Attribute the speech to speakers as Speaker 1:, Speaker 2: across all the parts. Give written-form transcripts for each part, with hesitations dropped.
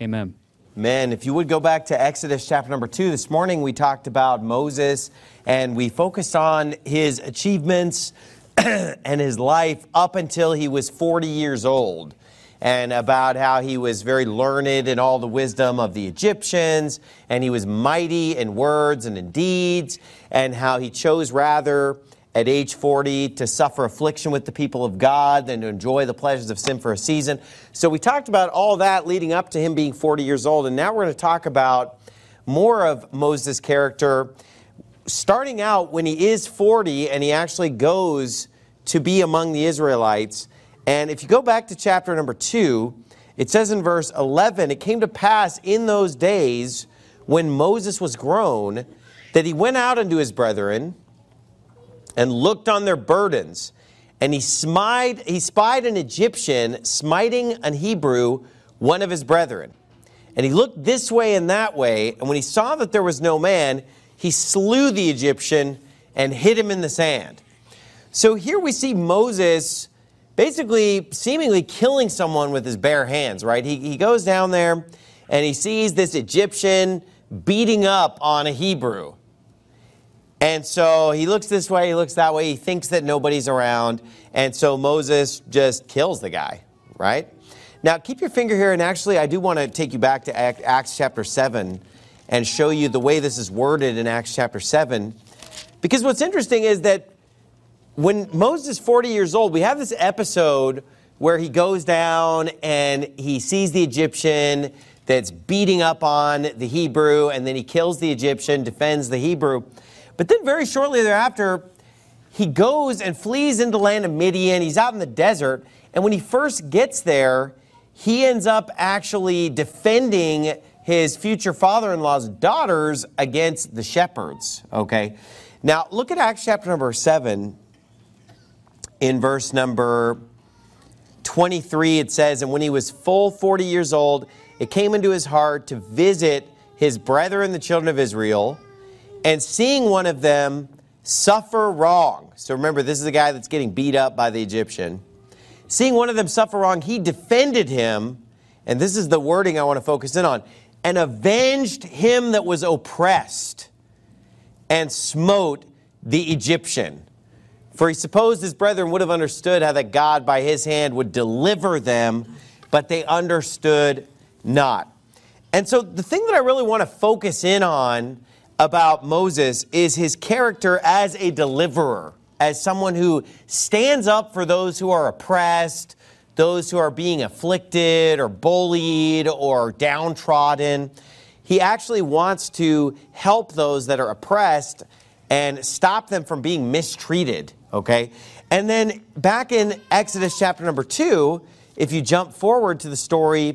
Speaker 1: Amen.
Speaker 2: Man, if you would go back to Exodus chapter number 2, this morning we talked about Moses and we focused on his achievements and his life up until he was 40 years old, and about how he was very learned in all the wisdom of the Egyptians, and he was mighty in words and in deeds, and how he chose rather at age 40 to suffer affliction with the people of God than to enjoy the pleasures of sin for a season. So we talked about all that leading up to him being 40 years old, and now we're going to talk about more of Moses' character, starting out when he is 40 and he actually goes to be among the Israelites. And if you go back to chapter number 2, it says in verse 11, "It came to pass in those days when Moses was grown that he went out unto his brethren and looked on their burdens. And he spied an Egyptian smiting an Hebrew, one of his brethren. And he looked this way and that way, and when he saw that there was no man, he slew the Egyptian and hid him in the sand." So here we see Moses basically seemingly killing someone with his bare hands, right? He goes down there and he sees this Egyptian beating up on a Hebrew. And so he looks this way, he looks that way, he thinks that nobody's around, and so Moses just kills the guy, right? Now, keep your finger here, and actually I do want to take you back to Acts chapter 7 and show you the way this is worded in Acts chapter 7. Because what's interesting is that when Moses is 40 years old, we have this episode where he goes down and he sees the Egyptian that's beating up on the Hebrew, and then he kills the Egyptian, defends the Hebrew. But then very shortly thereafter, he goes and flees into the land of Midian. He's out in the desert. And when he first gets there, he ends up actually defending his future father-in-law's daughters against the shepherds. Okay. Now, look at Acts chapter number 7. In verse number 23, it says, "And when he was full 40 years old, it came into his heart to visit his brethren, the children of Israel, and seeing one of them suffer wrong." So remember, this is the guy that's getting beat up by the Egyptian. "Seeing one of them suffer wrong, he defended him," and this is the wording I want to focus in on, "and avenged him that was oppressed, and smote the Egyptian. For he supposed his brethren would have understood how that God by his hand would deliver them, but they understood not." And so the thing that I really want to focus in on about Moses is his character as a deliverer, as someone who stands up for those who are oppressed, those who are being afflicted or bullied or downtrodden. He actually wants to help those that are oppressed and stop them from being mistreated, okay? And then back in Exodus chapter number 2, if you jump forward to the story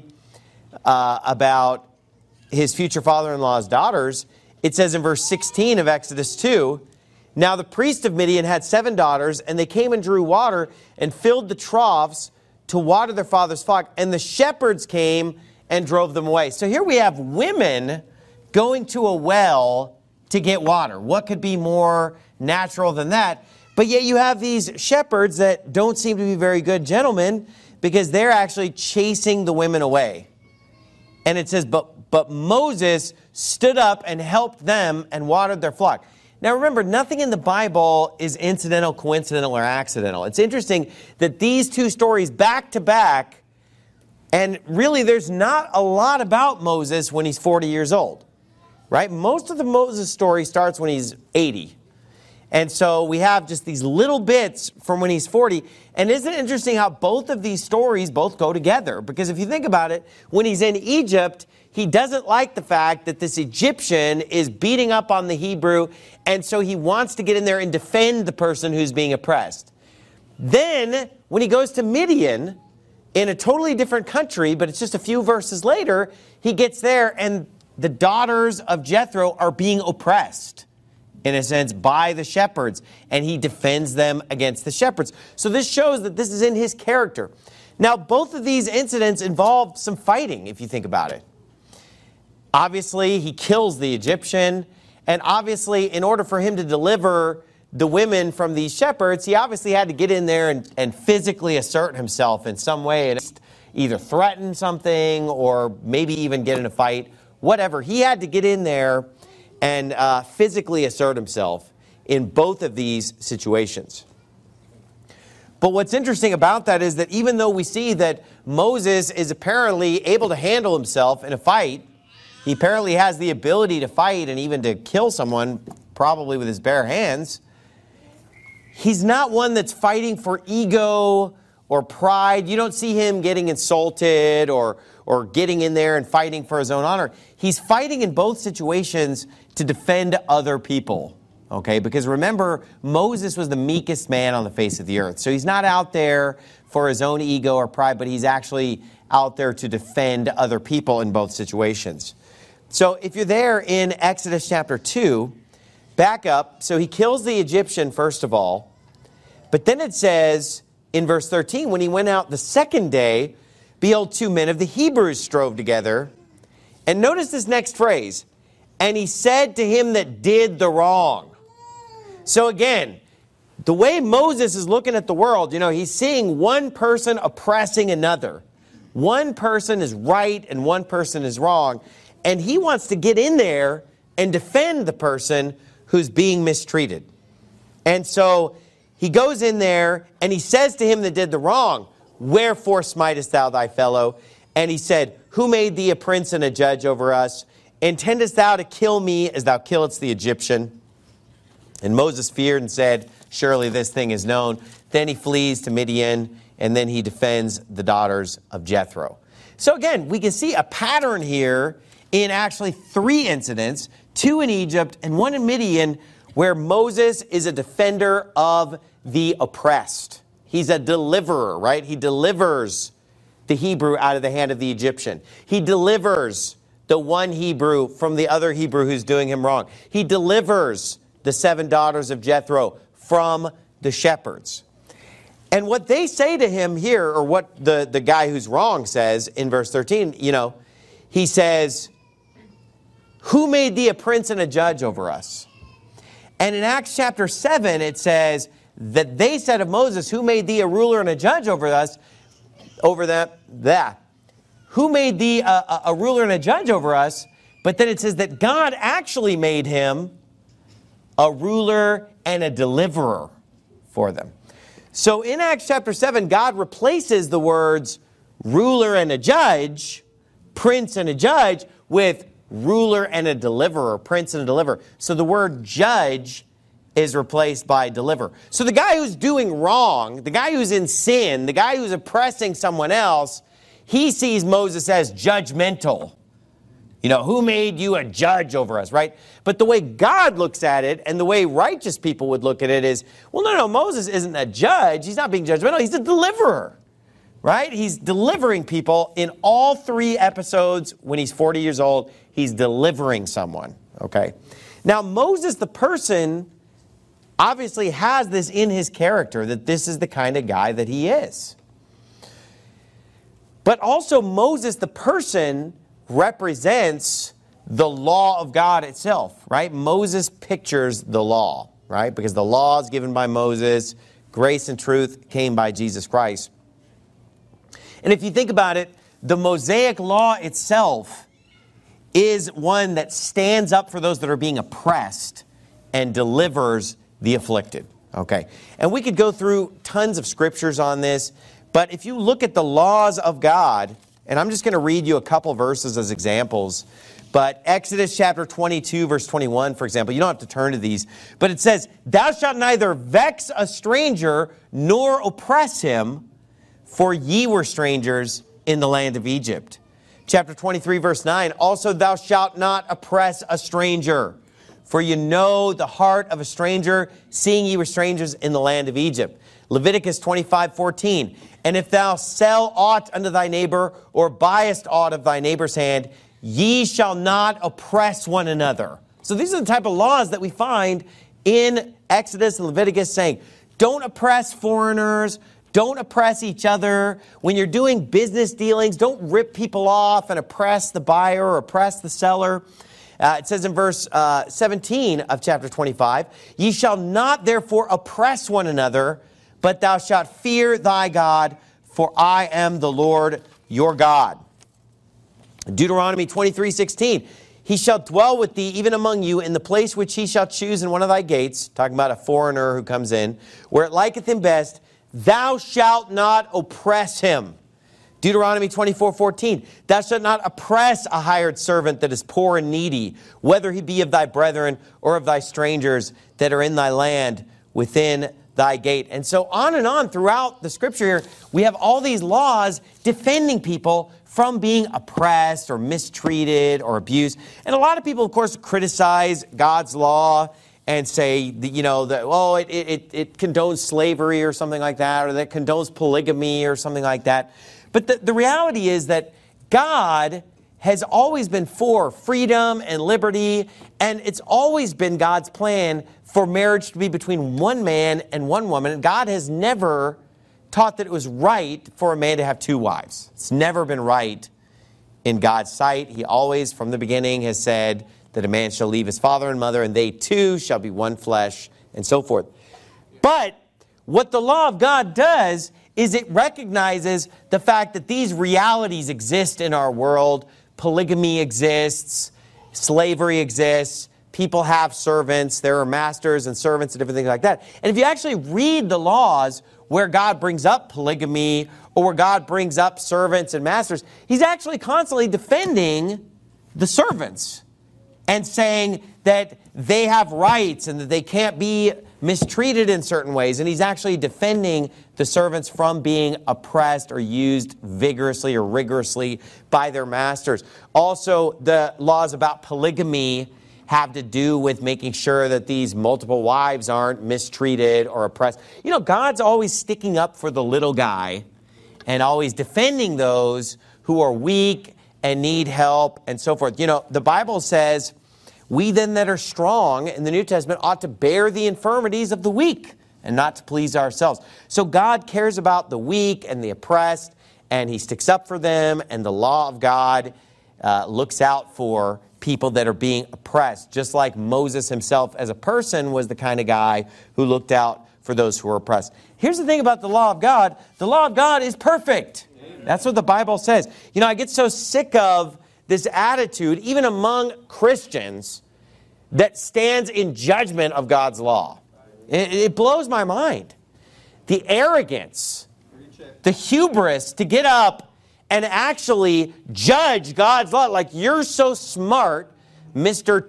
Speaker 2: about his future father-in-law's daughters, it says in verse 16 of Exodus 2, "Now the priest of Midian had 7 daughters, and they came and drew water and filled the troughs to water their father's flock, and the shepherds came and drove them away." So here we have women going to a well to get water. What could be more natural than that? But yet you have these shepherds that don't seem to be very good gentlemen, because they're actually chasing the women away. And it says, but Moses stood up and helped them and watered their flock. Now remember, nothing in the Bible is incidental, coincidental, or accidental. It's interesting that these two stories back to back, and really there's not a lot about Moses when he's 40 years old, right? Most of the Moses story starts when he's 80. And so we have just these little bits from when he's 40. And isn't it interesting how both of these stories both go together? Because if you think about it, when he's in Egypt, he doesn't like the fact that this Egyptian is beating up on the Hebrew, and so he wants to get in there and defend the person who's being oppressed. Then, when he goes to Midian, in a totally different country, but it's just a few verses later, he gets there and the daughters of Jethro are being oppressed, in a sense, by the shepherds, and he defends them against the shepherds. So this shows that this is in his character. Now, both of these incidents involve some fighting, if you think about it. Obviously, he kills the Egyptian, and obviously, in order for him to deliver the women from these shepherds, he obviously had to get in there and physically assert himself in some way. And either threaten something or maybe even get in a fight, whatever. He had to get in there and physically assert himself in both of these situations. But what's interesting about that is that even though we see that Moses is apparently able to handle himself in a fight, he apparently has the ability to fight and even to kill someone, probably with his bare hands, he's not one that's fighting for ego or pride. You don't see him getting insulted or getting in there and fighting for his own honor. He's fighting in both situations to defend other people. Okay, because remember, Moses was the meekest man on the face of the earth. So he's not out there for his own ego or pride, but he's actually out there to defend other people in both situations. So if you're there in Exodus chapter 2, back up. So he kills the Egyptian, first of all. But then it says in verse 13, when he went out the second day, behold, 2 men of the Hebrews strove together. And notice this next phrase. And he said to him that did the wrong. So again, the way Moses is looking at the world, he's seeing one person oppressing another. One person is right and one person is wrong. And he wants to get in there and defend the person who's being mistreated. And so he goes in there and he says to him that did the wrong, wherefore smitest thou thy fellow? And he said, who made thee a prince and a judge over us? Intendest thou to kill me as thou killedst the Egyptian? And Moses feared and said, surely this thing is known. Then he flees to Midian, and then he defends the daughters of Jethro. So again, we can see a pattern here in actually 3 incidents, 2 in Egypt and 1 in Midian, where Moses is a defender of the oppressed. He's a deliverer, right? He delivers the Hebrew out of the hand of the Egyptian. He delivers the one Hebrew from the other Hebrew who's doing him wrong. He delivers the 7 daughters of Jethro from the shepherds. And what they say to him here, or what the guy who's wrong says in verse 13, he says, who made thee a prince and a judge over us? And in Acts chapter 7, it says that they said of Moses, who made thee a ruler and a judge over us? Over that. Who made thee a ruler and a judge over us? But then it says that God actually made him a ruler and a deliverer for them. So in Acts chapter 7, God replaces the words ruler and a judge, prince and a judge, with ruler and a deliverer, prince and a deliverer. So the word judge is replaced by deliverer. So the guy who's doing wrong, the guy who's in sin, the guy who's oppressing someone else, he sees Moses as judgmental. Who made you a judge over us, right? But the way God looks at it and the way righteous people would look at it is, well, no, Moses isn't a judge. He's not being judgmental. He's a deliverer, right? He's delivering people in all 3 episodes. When he's 40 years old, he's delivering someone, okay? Now, Moses, the person, obviously has this in his character, that this is the kind of guy that he is. But also Moses, the person, represents the law of God itself, right? Moses pictures the law, right? Because the law is given by Moses, grace and truth came by Jesus Christ. And if you think about it, the Mosaic law itself is one that stands up for those that are being oppressed and delivers the afflicted, okay? And we could go through tons of scriptures on this, but if you look at the laws of God, and I'm just going to read you a couple verses as examples. But Exodus chapter 22, verse 21, for example, you don't have to turn to these. But it says, thou shalt neither vex a stranger nor oppress him, for ye were strangers in the land of Egypt. Chapter 23, verse 9, also thou shalt not oppress a stranger, for you know the heart of a stranger, seeing ye were strangers in the land of Egypt. Leviticus 25:14, and if thou sell aught unto thy neighbor, or buyest aught of thy neighbor's hand, ye shall not oppress one another. So these are the type of laws that we find in Exodus and Leviticus saying, don't oppress foreigners, don't oppress each other. When you're doing business dealings, don't rip people off and oppress the buyer or oppress the seller. It says in verse 17 of chapter 25, ye shall not therefore oppress one another, but thou shalt fear thy God, for I am the Lord your God. Deuteronomy 23:16. He shall dwell with thee even among you in the place which he shall choose in one of thy gates, talking about a foreigner who comes in, where it liketh him best, thou shalt not oppress him. Deuteronomy 24:14. Thou shalt not oppress a hired servant that is poor and needy, whether he be of thy brethren or of thy strangers that are in thy land within thy gate. And so on and on throughout the scripture here, we have all these laws defending people from being oppressed or mistreated or abused. And a lot of people, of course, criticize God's law and say, it condones slavery or something like that, or that condones polygamy or something like that. But the reality is that God has always been for freedom and liberty, and it's always been God's plan for marriage to be between one man and one woman. And God has never taught that it was right for a man to have two wives. It's never been right in God's sight. He always, from the beginning, has said that a man shall leave his father and mother, and they two shall be one flesh, and so forth. But what the law of God does is it recognizes the fact that these realities exist in our world. Polygamy exists, slavery exists, people have servants, there are masters and servants and different things like that. And if you actually read the laws where God brings up polygamy or where God brings up servants and masters, he's actually constantly defending the servants and saying that they have rights and that they can't be mistreated in certain ways. And he's actually defending the servants from being oppressed or used vigorously or rigorously by their masters. Also, the laws about polygamy have to do with making sure that these multiple wives aren't mistreated or oppressed. You know, God's always sticking up for the little guy and always defending those who are weak and need help and so forth. You know, the Bible says, we then that are strong in the New Testament ought to bear the infirmities of the weak and not to please ourselves. So God cares about the weak and the oppressed, and he sticks up for them, and the law of God looks out for people that are being oppressed, just like Moses himself as a person was the kind of guy who looked out for those who were oppressed. Here's the thing about the law of God. The law of God is perfect. That's what the Bible says. You know, I get so sick of this attitude, even among Christians, that stands in judgment of God's law. It blows my mind. The arrogance, the hubris to get up and actually judge God's law. Like, you're so smart, Mr.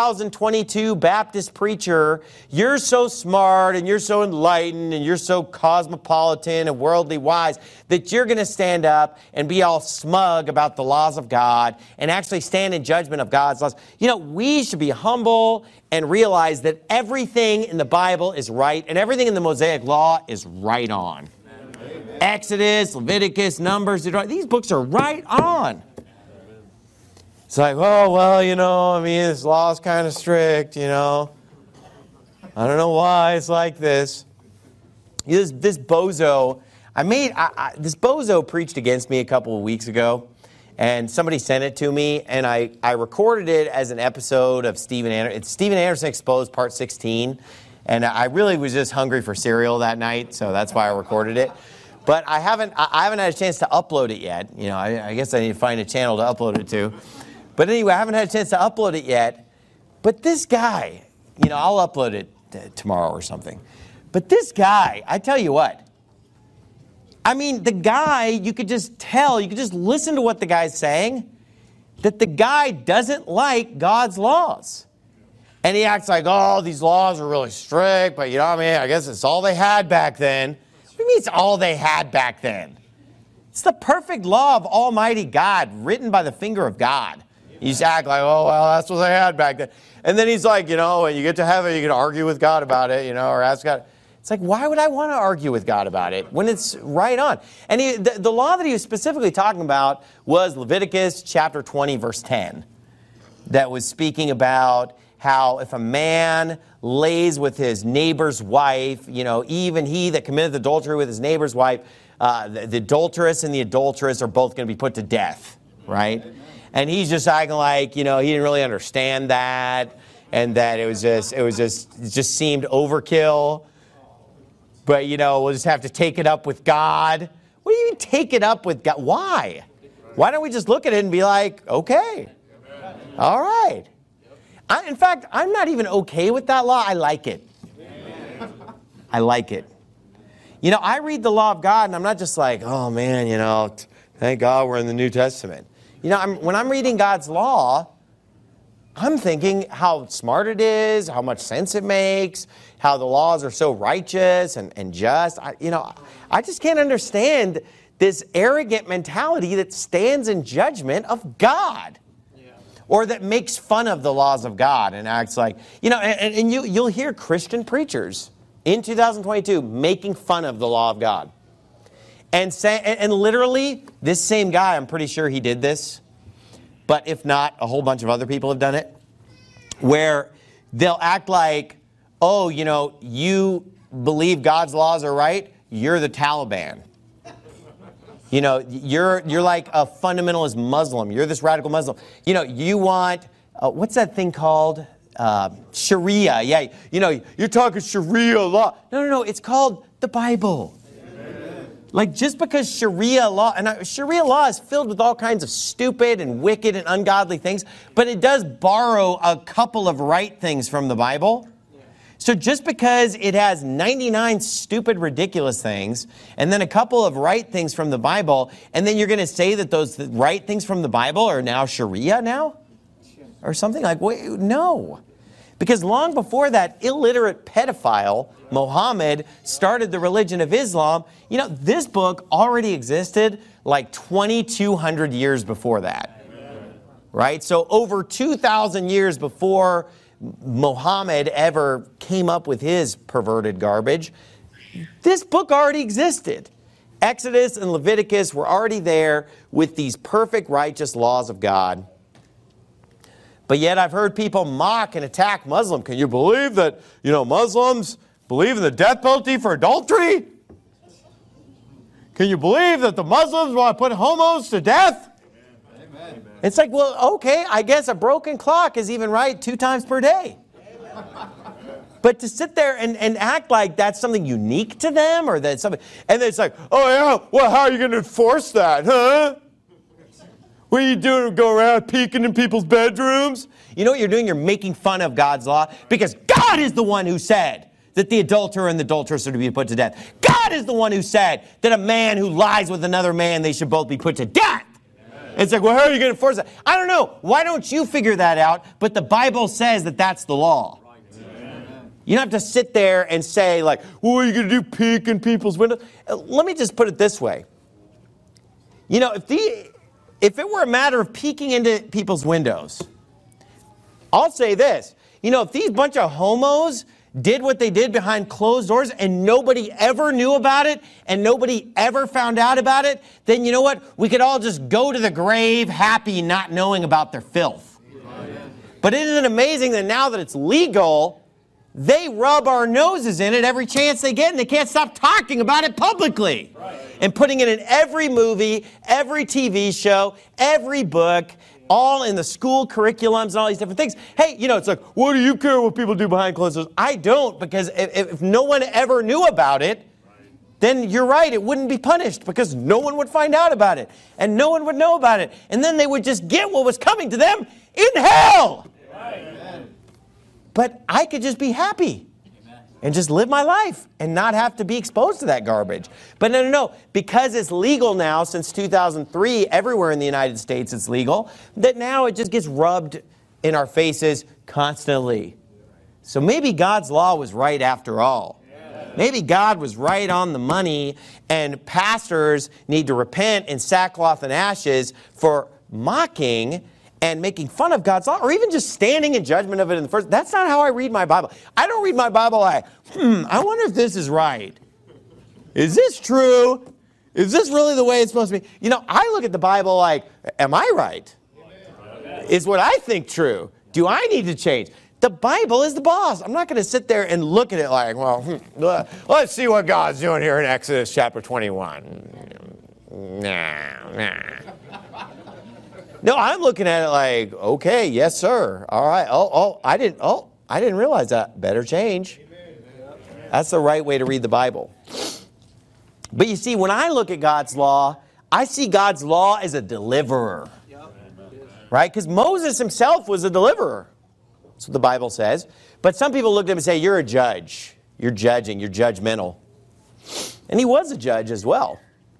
Speaker 2: 2022 Baptist preacher. You're so smart and you're so enlightened and you're so cosmopolitan and worldly wise that you're going to stand up and be all smug about the laws of God and actually stand in judgment of God's laws. You know, we should be humble and realize that everything in the Bible is right and everything in the Mosaic Law is right on. Amen. Exodus, Leviticus, Numbers, these books are right on. It's like, oh, well, this law is kind of strict, I don't know why it's like this. This bozo, this bozo preached against me a couple of weeks ago, and somebody sent it to me, and I recorded it as an episode of Steven Anderson. It's Steven Anderson Exposed, Part 16, and I really was just hungry for cereal that night, so that's why I recorded it. But I haven't had a chance to upload it yet. I guess I need to find a channel to upload it to. But anyway, I haven't had a chance to upload it yet. But this guy, I'll upload it tomorrow or something. But this guy, I tell you what. The guy, you could just tell, you could just listen to what the guy's saying, that the guy doesn't like God's laws. And he acts like, oh, these laws are really strict, but I guess it's all they had back then. What do you mean it's all they had back then? It's the perfect law of Almighty God, written by the finger of God. You just act like, oh, well, that's what they had back then. And then he's like, when you get to heaven, you can argue with God about it, or ask God. It's like, why would I want to argue with God about it when it's right on? And the law that he was specifically talking about was Leviticus chapter 20, verse 10, that was speaking about how if a man lays with his neighbor's wife, even he that committeth adultery with his neighbor's wife, the adulteress and the adulteress are both going to be put to death, right? And he's just acting like, he didn't really understand that, and that it just seemed overkill. But, we'll just have to take it up with God. What do you take it up with God? Why? Why don't we just look at it and be like, okay, all right. In fact, I'm not even okay with that law. I like it. I like it. You know, I read the law of God and I'm not just like, oh man, you know, thank God we're in the New Testament. You know, when I'm reading God's law, I'm thinking how smart it is, how much sense it makes, how the laws are so righteous and just. I just can't understand this arrogant mentality that stands in judgment of God. Or that makes fun of the laws of God and acts like, you know, and you'll hear Christian preachers in 2022 making fun of the law of God. And literally, this same guy, I'm pretty sure he did this, but if not, a whole bunch of other people have done it, where they'll act like, oh, you know, you believe God's laws are right, you're the Taliban. You know, you're like a fundamentalist Muslim. You're this radical Muslim. You know, you want, what's that thing called? Sharia. Yeah, you know, you're talking Sharia law. No, it's called the Bible. Amen. Like, just because Sharia law, and Sharia law is filled with all kinds of stupid and wicked and ungodly things, but it does borrow a couple of right things from the Bible. So just because it has 99 stupid, ridiculous things, and then a couple of right things from the Bible, and then you're going to say that those right things from the Bible are now Sharia now? Or something like, wait, no. Because long before that illiterate pedophile, Muhammad, started the religion of Islam, you know, this book already existed like 2,200 years before that. Amen. Right? So over 2,000 years before Muhammad ever came up with his perverted garbage, this book already existed. Exodus and Leviticus were already there with these perfect righteous laws of God. But yet I've heard people mock and attack Muslims. Can you believe that, you know, Muslims believe in the death penalty for adultery? Can you believe that the Muslims want to put homos to death? Amen. It's like, well, okay, I guess a broken clock is even right 2 times per day. But to sit there and act like that's something unique to them, or that something, and then it's like, oh yeah, well, how are you going to enforce that, huh? What are you doing? Go around peeking in people's bedrooms? You know what you're doing? You're making fun of God's law, because God is the one who said that the adulterer and the adulteress are to be put to death. God is the one who said that a man who lies with another man, they should both be put to death. It's like, well, how are you going to enforce that? I don't know. Why don't you figure that out? But the Bible says that that's the law. Amen. You don't have to sit there and say, like, well, what are you going to do, peek in people's windows? Let me just put it this way. You know, if it were a matter of peeking into people's windows, I'll say this. You know, if these bunch of homos did what they did behind closed doors and nobody ever knew about it and nobody ever found out about it, then you know what? We could all just go to the grave happy not knowing about their filth. Amen. But isn't it amazing that now that it's legal, they rub our noses in it every chance they get, and they can't stop talking about it publicly. Right. And putting it in every movie, every TV show, every book, all in the school curriculums and all these different things. Hey, you know, it's like, what do you care what people do behind closed doors? I don't, because if no one ever knew about it, then you're right, it wouldn't be punished, because no one would find out about it, and no one would know about it, and then they would just get what was coming to them in hell. Amen. But I could just be happy and just live my life and not have to be exposed to that garbage. But no. Because it's legal now since 2003, everywhere in the United States it's legal, that now it just gets rubbed in our faces constantly. So maybe God's law was right after all. Maybe God was right on the money, and pastors need to repent in sackcloth and ashes for mocking and making fun of God's law, or even just standing in judgment of it in the first. That's not how I read my Bible. I don't read my Bible like, I wonder if this is right. Is this true? Is this really the way it's supposed to be? You know, I look at the Bible like, am I right? Is what I think true? Do I need to change? The Bible is the boss. I'm not going to sit there and look at it like, well, let's see what God's doing here in Exodus chapter 21. Nah. No, I'm looking at it like, okay, yes, sir. All right. I didn't realize that. Better change. That's the right way to read the Bible. But you see, when I look at God's law, I see God's law as a deliverer. Right? Because Moses himself was a deliverer. That's what the Bible says. But some people look at him and say, you're a judge. You're judging. You're judgmental. And he was a judge as well.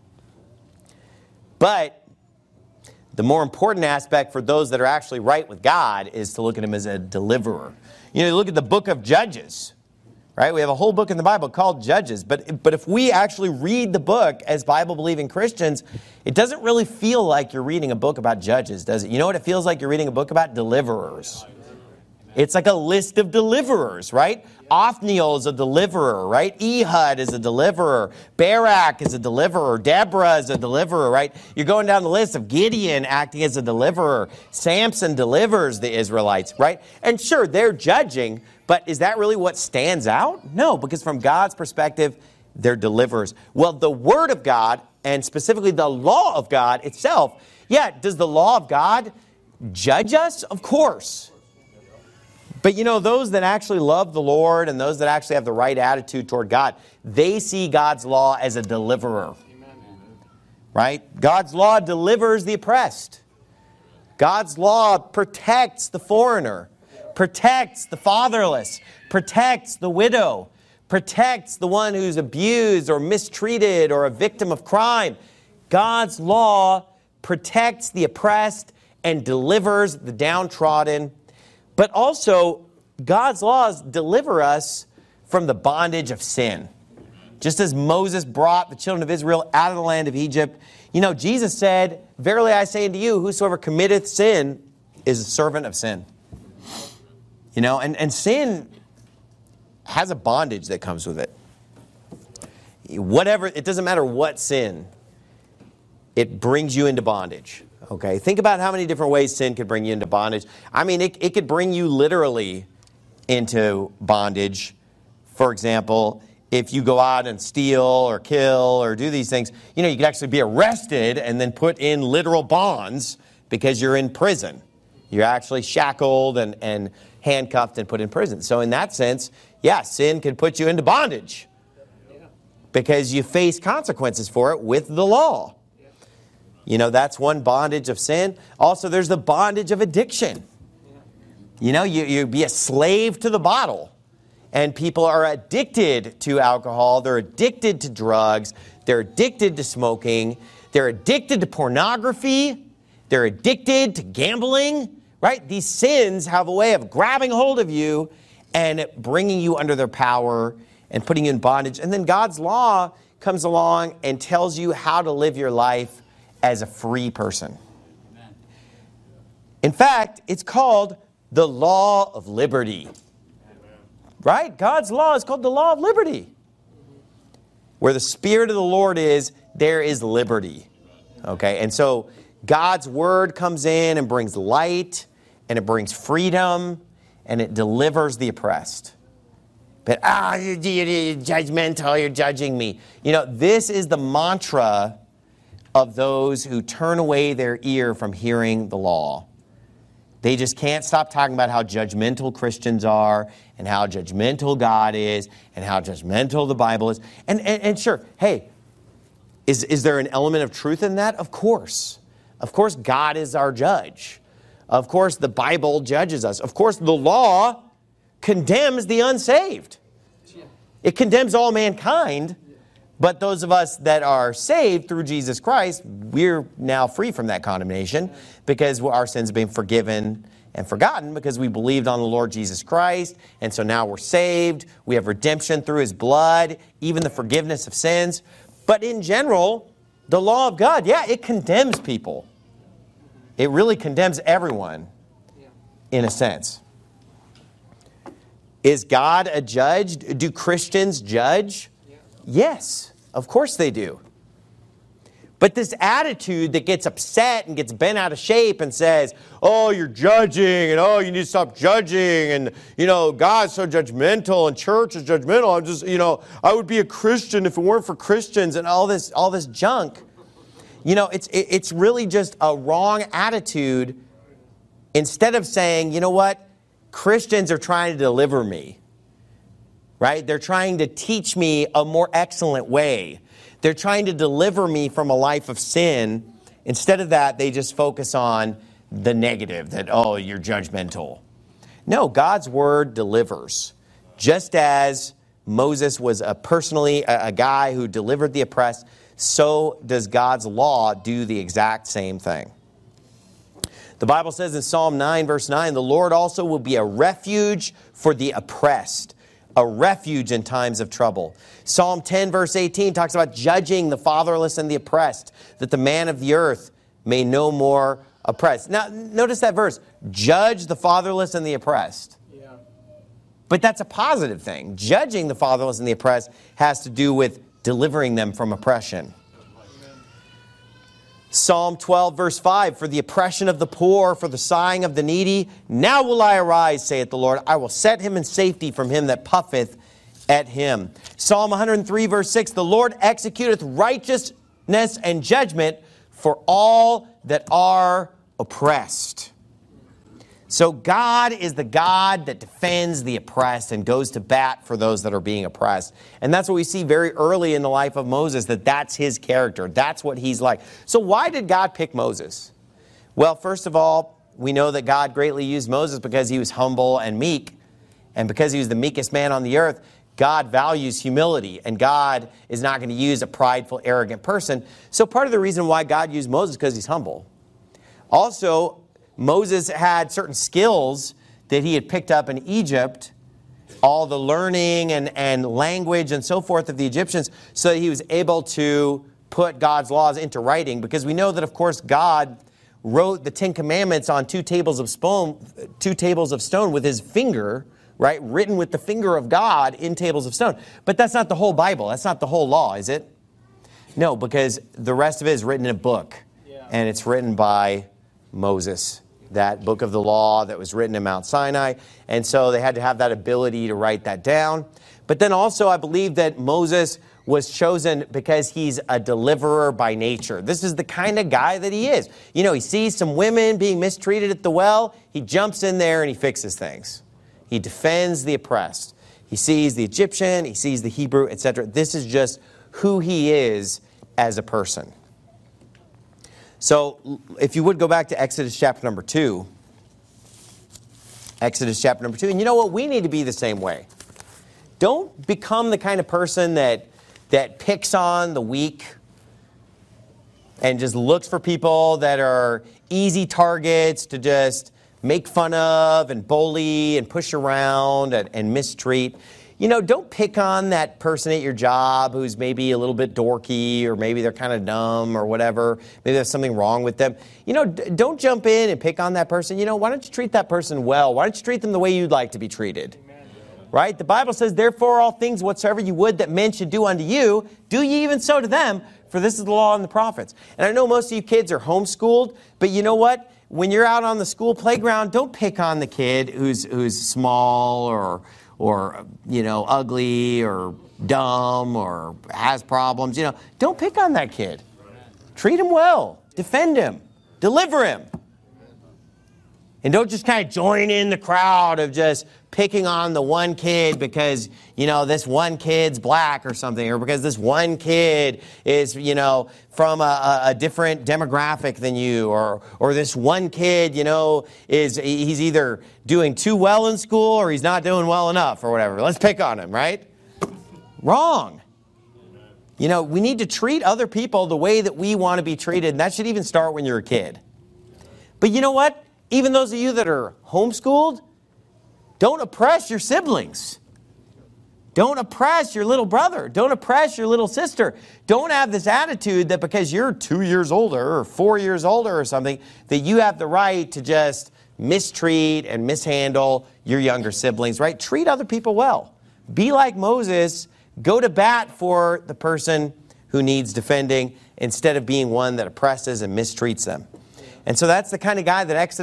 Speaker 2: But the more important aspect for those that are actually right with God is to look at him as a deliverer. You know, look at the book of Judges. Right? We have a whole book in the Bible called Judges. But if we actually read the book as Bible-believing Christians, it doesn't really feel like you're reading a book about judges, does it? You know what it feels like? You're reading a book about deliverers. It's like a list of deliverers, right? Othniel is a deliverer, right? Ehud is a deliverer. Barak is a deliverer. Deborah is a deliverer, right? You're going down the list of Gideon acting as a deliverer. Samson delivers the Israelites, right? And sure, they're judging, but is that really what stands out? No, because from God's perspective, they're deliverers. Well, the Word of God, and specifically the law of God itself, yeah, does the law of God judge us? Of course. But you know, those that actually love the Lord and those that actually have the right attitude toward God, they see God's law as a deliverer. Right? God's law delivers the oppressed. God's law protects the foreigner, protects the fatherless, protects the widow, protects the one who's abused or mistreated or a victim of crime. God's law protects the oppressed and delivers the downtrodden. But also, God's laws deliver us from the bondage of sin. Just as Moses brought the children of Israel out of the land of Egypt, you know, Jesus said, verily I say unto you, whosoever committeth sin is a servant of sin. You know, and sin has a bondage that comes with it. Whatever, it doesn't matter what sin, it brings you into bondage. Okay, think about how many different ways sin could bring you into bondage. I mean, it could bring you literally into bondage. For example, if you go out and steal or kill or do these things, you know, you could actually be arrested and then put in literal bonds because you're in prison. You're actually shackled and handcuffed and put in prison. So in that sense, yeah, sin can put you into bondage because you face consequences for it with the law. You know, that's one bondage of sin. Also, there's the bondage of addiction. You know, you be a slave to the bottle. And people are addicted to alcohol. They're addicted to drugs. They're addicted to smoking. They're addicted to pornography. They're addicted to gambling. Right? These sins have a way of grabbing hold of you and bringing you under their power and putting you in bondage. And then God's law comes along and tells you how to live your life as a free person. Amen. In fact, it's called the law of liberty. Amen. Right? God's law is called the law of liberty. Where the Spirit of the Lord is, there is liberty. Okay? And so God's word comes in and brings light, and it brings freedom, and it delivers the oppressed. But, you're judgmental, you're judging me. You know, this is the mantra of those who turn away their ear from hearing the law. They just can't stop talking about how judgmental Christians are and how judgmental God is and how judgmental the Bible is. And sure, hey, is there an element of truth in that? Of course. Of course, God is our judge. Of course, the Bible judges us. Of course, the law condemns the unsaved. It condemns all mankind. But those of us that are saved through Jesus Christ, we're now free from that condemnation because our sins have been forgiven and forgotten because we believed on the Lord Jesus Christ. And so now we're saved. We have redemption through His blood, even the forgiveness of sins. But in general, the law of God, yeah, it condemns people. It really condemns everyone in a sense. Is God a judge? Do Christians judge? Yes, of course they do. But this attitude that gets upset and gets bent out of shape and says, oh, you're judging, and oh, you need to stop judging, and, you know, God's so judgmental, and church is judgmental. I'm just, you know, I would be a Christian if it weren't for Christians, and all this junk. You know, it's really just a wrong attitude. Instead of saying, you know what, Christians are trying to deliver me. Right? They're trying to teach me a more excellent way. They're trying to deliver me from a life of sin. Instead of that, they just focus on the negative, that, oh, you're judgmental. No, God's word delivers. Just as Moses was personally a guy who delivered the oppressed, so does God's law do the exact same thing. The Bible says in Psalm 9, verse 9, the Lord also will be a refuge for the oppressed, a refuge in times of trouble. Psalm 10, verse 18 talks about judging the fatherless and the oppressed, that the man of the earth may no more oppress. Now, notice that verse, judge the fatherless and the oppressed. Yeah. But that's a positive thing. Judging the fatherless and the oppressed has to do with delivering them from oppression. Psalm 12, verse 5, for the oppression of the poor, for the sighing of the needy, now will I arise, saith the Lord. I will set him in safety from him that puffeth at him. Psalm 103, verse 6, the Lord executeth righteousness and judgment for all that are oppressed. So God is the God that defends the oppressed and goes to bat for those that are being oppressed. And that's what we see very early in the life of Moses, that's his character. That's what he's like. So why did God pick Moses? Well, first of all, we know that God greatly used Moses because he was humble and meek. And because he was the meekest man on the earth, God values humility. And God is not going to use a prideful, arrogant person. So part of the reason why God used Moses is because he's humble. Also, Moses had certain skills that he had picked up in Egypt, all the learning and language and so forth of the Egyptians, so that he was able to put God's laws into writing. Because we know that, of course, God wrote the Ten Commandments on two tables of stone with his finger, right? Written with the finger of God in tables of stone. But that's not the whole Bible. That's not the whole law, is it? No, because the rest of it is written in a book. Yeah. And it's written by Moses, that book of the law that was written in Mount Sinai. And so they had to have that ability to write that down. But then also I believe that Moses was chosen because he's a deliverer by nature. This is the kind of guy that he is. You know, he sees some women being mistreated at the well. He jumps in there and he fixes things. He defends the oppressed. He sees the Egyptian, he sees the Hebrew, etc. This is just who he is as a person. So if you would go back to Exodus chapter number 2. Exodus chapter number 2. And you know what? We need to be the same way. Don't become the kind of person that picks on the weak and just looks for people that are easy targets to just make fun of and bully and push around and mistreat. You know, don't pick on that person at your job who's maybe a little bit dorky, or maybe they're kind of dumb or whatever. Maybe there's something wrong with them. You know, don't jump in and pick on that person. You know, why don't you treat that person well? Why don't you treat them the way you'd like to be treated? Amen. Right? The Bible says, therefore all things whatsoever you would that men should do unto you, do ye even so to them, for this is the law and the prophets. And I know most of you kids are homeschooled, but you know what? When you're out on the school playground, don't pick on the kid who's small or you know, ugly or dumb or has problems. You know, don't pick on that kid. Treat him well. Defend him. Deliver him. And don't just kind of join in the crowd of just picking on the one kid because, you know, this one kid's black or something, or because this one kid is, you know, from a different demographic than you, or this one kid, you know, he's either doing too well in school or he's not doing well enough or whatever. Let's pick on him, right? Wrong. You know, we need to treat other people the way that we want to be treated, and that should even start when you're a kid. But you know what? Even those of you that are homeschooled, don't oppress your siblings. Don't oppress your little brother. Don't oppress your little sister. Don't have this attitude that because you're 2 years older or 4 years older or something, that you have the right to just mistreat and mishandle your younger siblings, right? Treat other people well. Be like Moses. Go to bat for the person who needs defending instead of being one that oppresses and mistreats them. And so that's the kind of guy that that's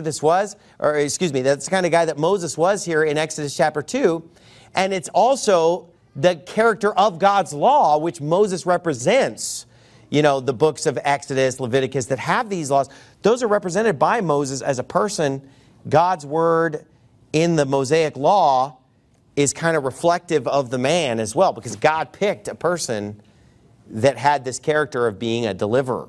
Speaker 2: the kind of guy that Moses was here in Exodus chapter 2. And it's also the character of God's law, which Moses represents. You know, the books of Exodus, Leviticus that have these laws, those are represented by Moses as a person. God's word in the Mosaic law is kind of reflective of the man as well, because God picked a person that had this character of being a deliverer.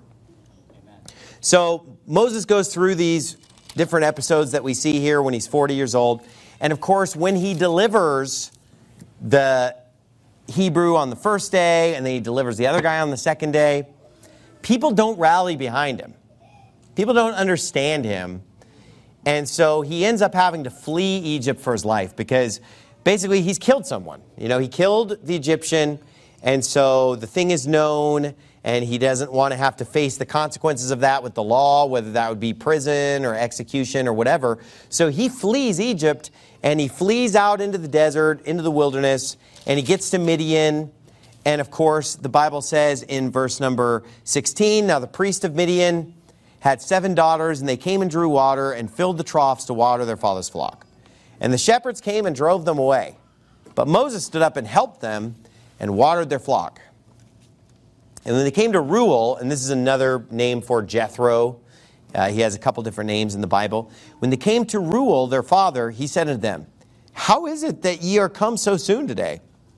Speaker 2: So Moses goes through these different episodes that we see here when he's 40 years old. And of course, when he delivers the Hebrew on the first day, and then he delivers the other guy on the second day, people don't rally behind him. People don't understand him. And so he ends up having to flee Egypt for his life because basically he's killed someone. He killed the Egyptian, and so the thing is known, and he doesn't want to have to face the consequences of that with the law, whether that would be prison or execution or whatever. So he flees Egypt, and he flees out into the desert, into the wilderness, and he gets to Midian. And of course, the Bible says in verse number 16, now the priest of Midian had 7 daughters, and they came and drew water and filled the troughs to water their father's flock. And the shepherds came and drove them away. But Moses stood up and helped them and watered their flock. And when they came to Reuel, and this is another name for Jethro, he has a couple different names in the Bible. When they came to Reuel, their father, he said unto them, how is it that ye are come so soon today?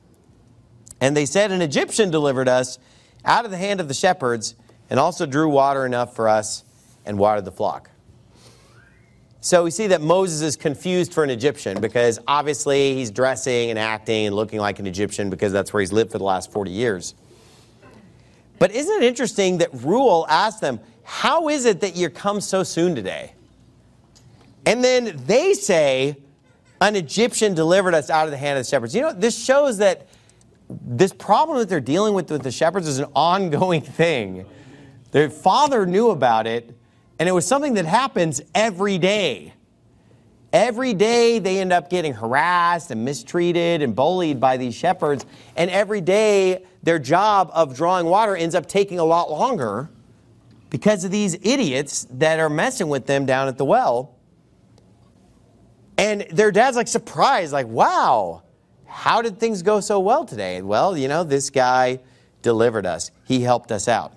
Speaker 2: And they said, an Egyptian delivered us out of the hand of the shepherds, and also drew water enough for us, and watered the flock. So we see that Moses is confused for an Egyptian, because obviously he's dressing and acting and looking like an Egyptian, because that's where he's lived for the last 40 years. But isn't it interesting that Reuel asked them, how is it that you come so soon today? And then they say, an Egyptian delivered us out of the hand of the shepherds. This shows that this problem that they're dealing with the shepherds is an ongoing thing. Their father knew about it, and it was something that happens every day. Every day they end up getting harassed and mistreated and bullied by these shepherds. And every day their job of drawing water ends up taking a lot longer because of these idiots that are messing with them down at the well. And their dad's like surprised, like, wow, how did things go so well today? Well, this guy delivered us. He helped us out.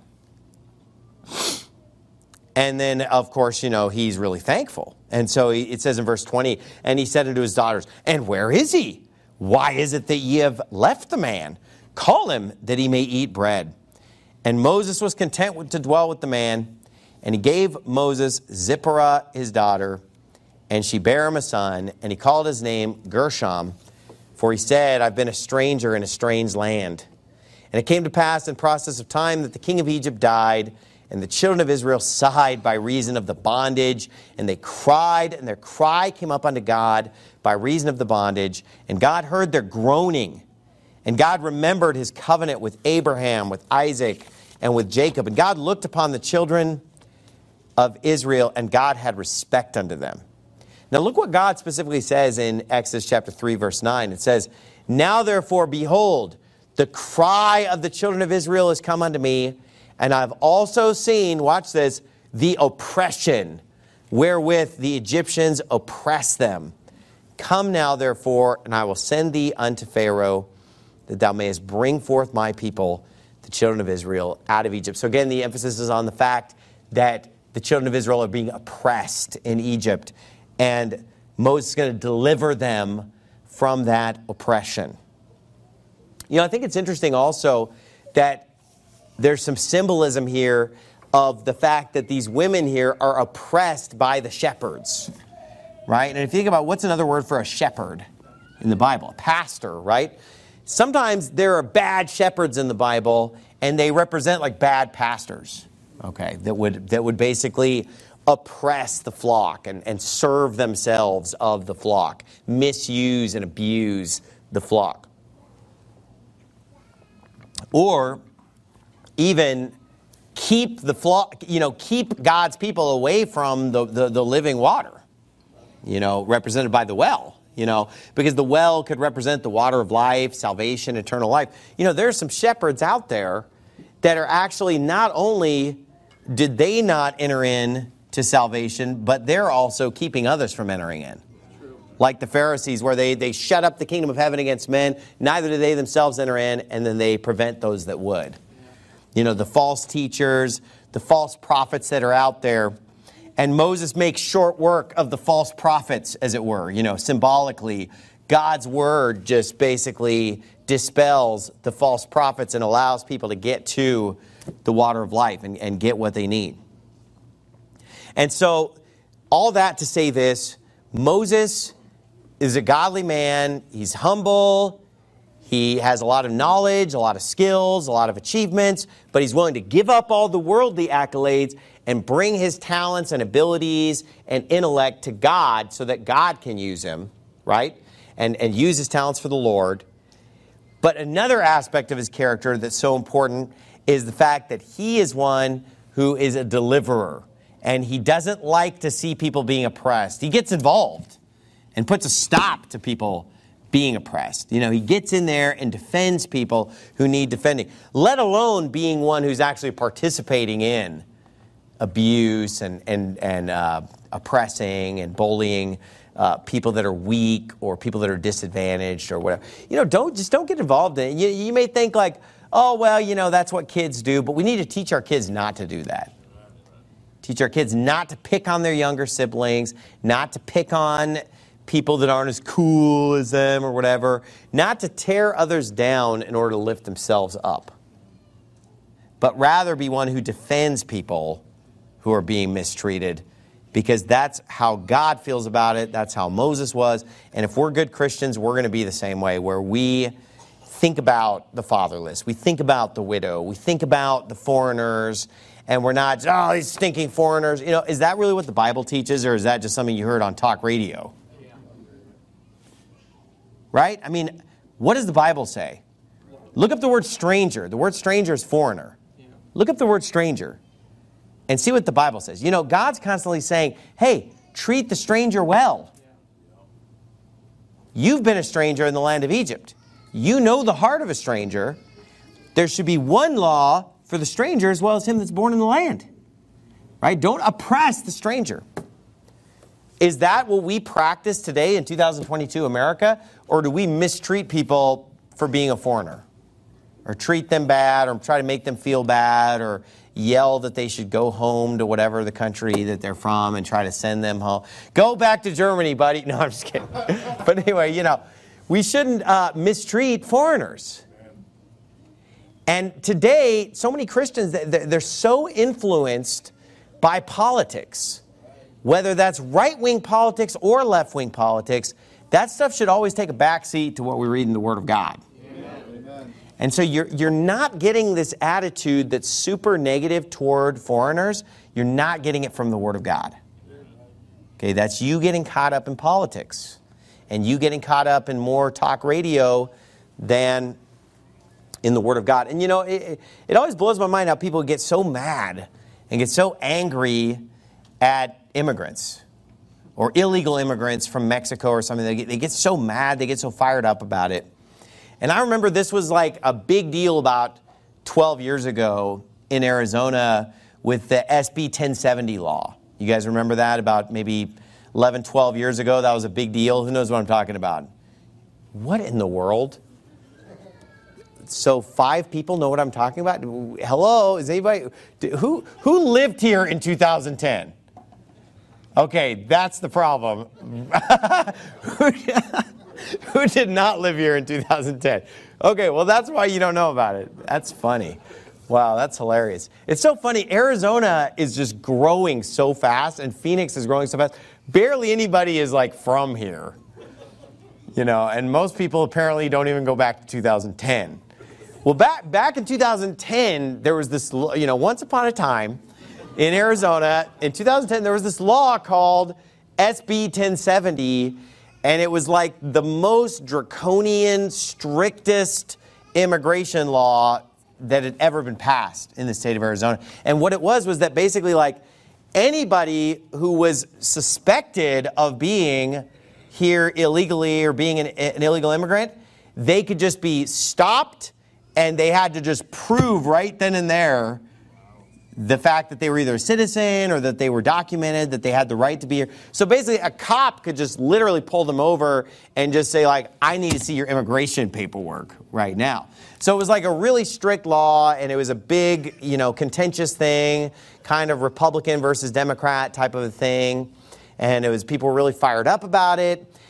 Speaker 2: And then, of course, he's really thankful. And so it says in verse 20, and he said unto his daughters, and where is he? Why is it that ye have left the man? Call him that he may eat bread. And Moses was content to dwell with the man. And he gave Moses Zipporah his daughter, and she bare him a son. And he called his name Gershom, for he said, I've been a stranger in a strange land. And it came to pass in process of time that the king of Egypt died, and the children of Israel sighed by reason of the bondage, and they cried, and their cry came up unto God by reason of the bondage. And God heard their groaning, and God remembered his covenant with Abraham, with Isaac, and with Jacob. And God looked upon the children of Israel, and God had respect unto them. Now look what God specifically says in Exodus chapter 3, verse 9. It says, now therefore, behold, the cry of the children of Israel is come unto me, and I've also seen, watch this, the oppression wherewith the Egyptians oppress them. Come now, therefore, and I will send thee unto Pharaoh, that thou mayest bring forth my people, the children of Israel, out of Egypt. So again, the emphasis is on the fact that the children of Israel are being oppressed in Egypt, and Moses is going to deliver them from that oppression. I think it's interesting also that there's some symbolism here of the fact that these women here are oppressed by the shepherds, right? And if you think about what's another word for a shepherd in the Bible, a pastor, right? Sometimes there are bad shepherds in the Bible, and they represent like bad pastors, okay, that would basically oppress the flock and serve themselves of the flock, misuse and abuse the flock. Or even keep the flock, keep God's people away from the living water, represented by the well, because the well could represent the water of life, salvation, eternal life. There's some shepherds out there that are actually not only did they not enter in to salvation, but they're also keeping others from entering in. Like the Pharisees, where they shut up the kingdom of heaven against men, neither do they themselves enter in, and then they prevent those that would. The false teachers, the false prophets that are out there. And Moses makes short work of the false prophets, as it were, symbolically God's word just basically dispels the false prophets and allows people to get to the water of life and get what they need. And so, all that to say this, Moses is a godly man. He's humble. He has a lot of knowledge, a lot of skills, a lot of achievements, but he's willing to give up all the worldly accolades and bring his talents and abilities and intellect to God so that God can use him, right? And use his talents for the Lord. But another aspect of his character that's so important is the fact that he is one who is a deliverer. And he doesn't like to see people being oppressed. He gets involved and puts a stop to people being oppressed. You know, he gets in there and defends people who need defending, let alone being one who's actually participating in abuse and oppressing and bullying people that are weak or people that are disadvantaged or whatever. You know, don't get involved in it. You may think like, oh, well, you know, that's what kids do, but we need to teach our kids not to do that. Teach our kids not to pick on their younger siblings, not to pick on people that aren't as cool as them or whatever, not to tear others down in order to lift themselves up, but rather be one who defends people who are being mistreated, because that's how God feels about it. That's how Moses was. And if we're good Christians, we're going to be the same way, where we think about the fatherless, we think about the widow, we think about the foreigners, and we're not, oh, these stinking foreigners. You know, is that really what the Bible teaches, or is that just something you heard on talk radio? Right? I mean, what does the Bible say? Look up the word stranger. The word stranger is foreigner. Look up the word stranger and see what the Bible says. You know, God's constantly saying, hey, treat the stranger well. You've been a stranger in the land of Egypt. You know the heart of a stranger. There should be one law for the stranger as well as him that's born in the land. Right? Don't oppress the stranger. Is that what we practice today in 2022 America? Or do we mistreat people for being a foreigner? Or treat them bad, or try to make them feel bad, or yell that they should go home to whatever the country that they're from and try to send them home. Go back to Germany, buddy. No, I'm just kidding. But anyway, you know, we shouldn't mistreat foreigners. And today, so many Christians, they're so influenced by politics. Whether that's right-wing politics or left-wing politics, that stuff should always take a backseat to what we read in the Word of God. Amen. And so you're not getting this attitude that's super negative toward foreigners. You're not getting it from the Word of God. Okay, that's you getting caught up in politics. And you getting caught up in more talk radio than in the Word of God. And you know, it always blows my mind how people get so mad and get so angry at immigrants or illegal immigrants from Mexico or something. They get so mad, they get so fired up about it. And I remember this was like a big deal about 12 years ago in Arizona with the SB 1070 law. You guys remember that? About maybe 11, 12 years ago, that was a big deal. Who knows what I'm talking about? What in the world? So 5 people know what I'm talking about? Hello, is anybody, who lived here in 2010? Okay, that's the problem. Who did not live here in 2010? Okay, well, that's why you don't know about it. That's funny. Wow, that's hilarious. It's so funny. Arizona is just growing so fast, and Phoenix is growing so fast. Barely anybody is like from here. You know, and most people apparently don't even go back to 2010. Well, back in 2010, there was this, you know, once upon a time, in Arizona, in 2010, there was this law called SB 1070, and it was like the most draconian, strictest immigration law that had ever been passed in the state of Arizona. And what it was that basically like anybody who was suspected of being here illegally or being an illegal immigrant, they could just be stopped, and they had to just prove right then and there the fact that they were either a citizen or that they were documented, that they had the right to be here. So basically, a cop could just literally pull them over and just say, like, I need to see your immigration paperwork right now. So it was like a really strict law, and it was a big, you know, contentious thing, kind of Republican versus Democrat type of a thing. And it was, people were really fired up about it.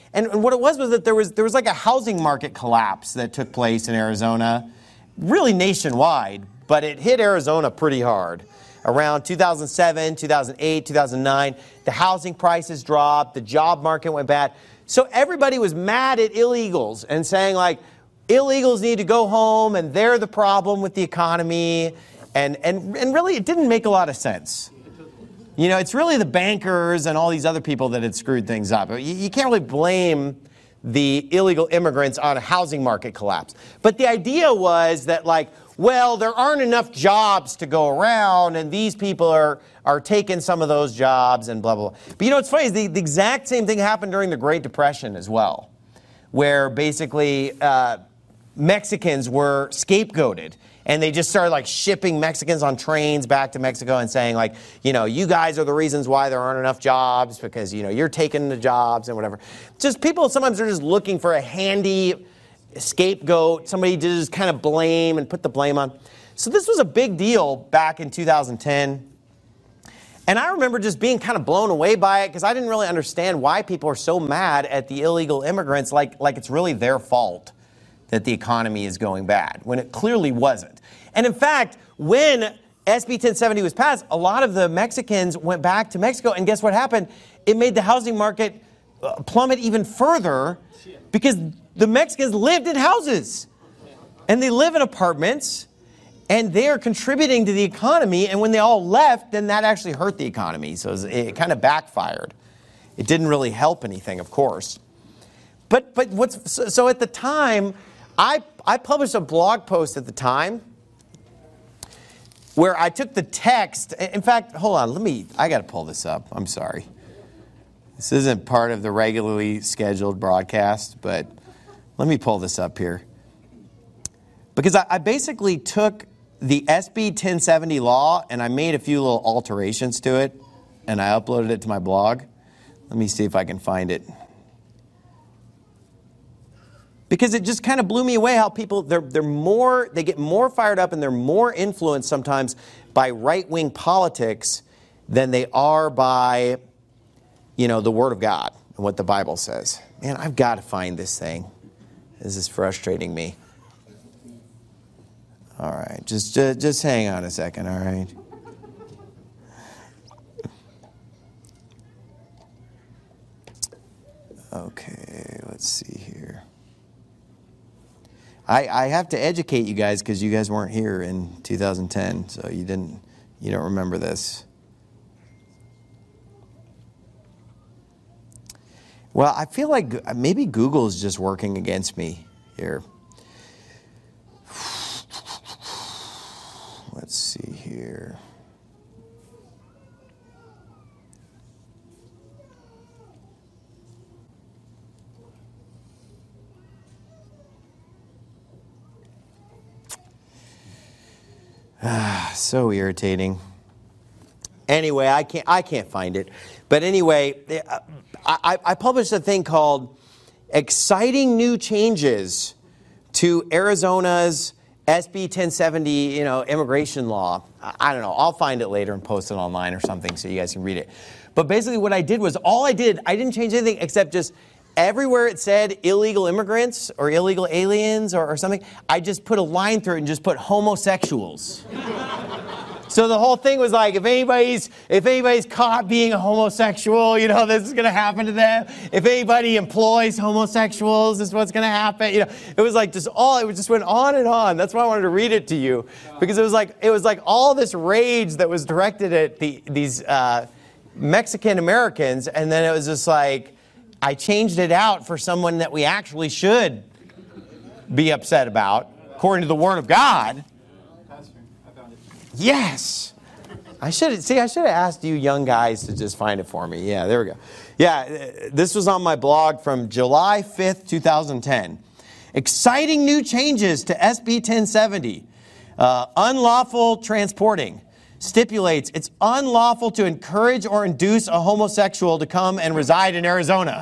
Speaker 2: And what it was that there was like a housing market collapse that took place in Arizona, really nationwide, but it hit Arizona pretty hard. Around 2007, 2008, 2009, the housing prices dropped, the job market went bad. So everybody was mad at illegals and saying like, illegals need to go home and they're the problem with the economy. And really it didn't make a lot of sense. You know, it's really the bankers and all these other people that had screwed things up. You can't really blame the illegal immigrants on a housing market collapse. But the idea was that like, well, there aren't enough jobs to go around and these people are taking some of those jobs and blah, blah, blah. But you know what's funny is the exact same thing happened during the Great Depression as well, where basically Mexicans were scapegoated. And they just started like shipping Mexicans on trains back to Mexico and saying like, you know, you guys are the reasons why there aren't enough jobs because, you know, you're taking the jobs and whatever. Just people sometimes are just looking for a handy scapegoat, somebody to just kind of blame and put the blame on. So this was a big deal back in 2010. And I remember just being kind of blown away by it because I didn't really understand why people are so mad at the illegal immigrants like it's really their fault that the economy is going bad, when it clearly wasn't. And in fact, when SB 1070 was passed, a lot of the Mexicans went back to Mexico, and guess what happened? It made the housing market plummet even further because the Mexicans lived in houses, and they live in apartments, and they are contributing to the economy, and when they all left, then that actually hurt the economy, so it kind of backfired. It didn't really help anything, of course. But so at the time, I published a blog post at the time where I took the text. In fact, hold on, I got to pull this up. I'm sorry. This isn't part of the regularly scheduled broadcast, but let me pull this up here. Because I basically took the SB 1070 law and I made a few little alterations to it and I uploaded it to my blog. Let me see if I can find it. Because it just kind of blew me away how people, they get more fired up and they're more influenced sometimes by right-wing politics than they are by, you know, the Word of God and what the Bible says. Man, I've got to find this thing. This is frustrating me. All right, just hang on a second, all right? Okay, let's see here. I have to educate you guys because you guys weren't here in 2010, so you don't remember this. Well, I feel like maybe Google is just working against me here. Let's see here. So irritating. Anyway, I can't find it. But anyway, I published a thing called Exciting New Changes to Arizona's SB 1070, immigration law. I don't know. I'll find it later and post it online or something so you guys can read it. But basically what I did was I didn't change anything except just everywhere it said illegal immigrants or illegal aliens or something, I just put a line through it and just put homosexuals. So the whole thing was like, if anybody's caught being a homosexual, this is going to happen to them. If anybody employs homosexuals, this is what's going to happen. It was like it just went on and on. That's why I wanted to read it to you, because it was like all this rage that was directed at these Mexican Americans, and then it was just like, I changed it out for someone that we actually should be upset about, according to the Word of God. Yes. I should have asked you young guys to just find it for me. Yeah, there we go. Yeah, this was on my blog from July 5th, 2010. Exciting new changes to SB 1070. Unlawful transporting. Stipulates it's unlawful to encourage or induce a homosexual to come and reside in Arizona.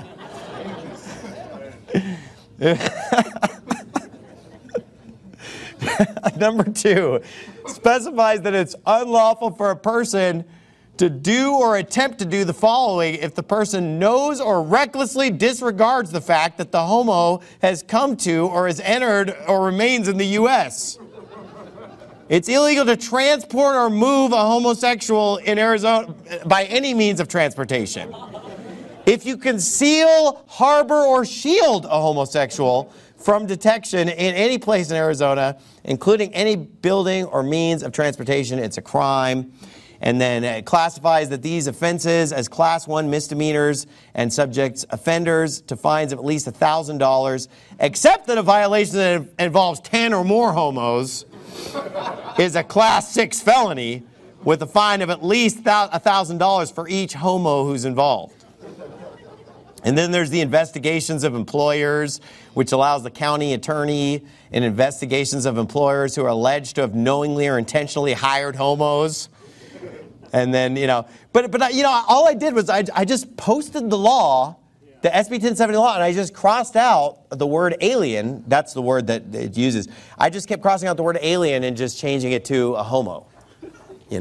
Speaker 2: Number 2, specifies that it's unlawful for a person to do or attempt to do the following if the person knows or recklessly disregards the fact that the homo has come to or has entered or remains in the U.S. It's illegal to transport or move a homosexual in Arizona by any means of transportation. If you conceal, harbor, or shield a homosexual from detection in any place in Arizona, including any building or means of transportation, it's a crime. And then it classifies that these offenses as Class 1 misdemeanors and subjects offenders to fines of at least $1,000, except that a violation that involves 10 or more homos is a Class 6 felony with a fine of at least $1,000 for each homo who's involved. And then there's the investigations of employers, which allows the county attorney in investigations of employers who are alleged to have knowingly or intentionally hired homos. And then, but all I did was I just posted the law, the SB 1070 law, and I just crossed out the word alien. That's the word that it uses. I just kept crossing out the word alien and just changing it to a homo, And